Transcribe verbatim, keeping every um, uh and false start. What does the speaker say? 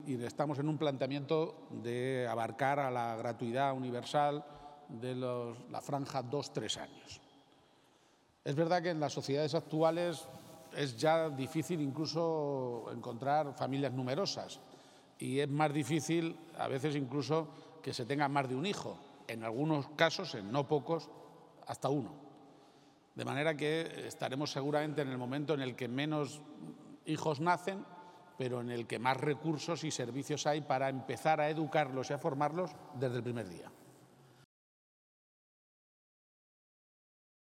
y estamos en un planteamiento de abarcar a la gratuidad universal de los, la franja dos tres años. Es verdad que en las sociedades actuales es ya difícil incluso encontrar familias numerosas y es más difícil a veces incluso que se tenga más de un hijo, en algunos casos, en no pocos, hasta uno. De manera que estaremos seguramente en el momento en el que menos hijos nacen, pero en el que más recursos y servicios hay para empezar a educarlos y a formarlos desde el primer día.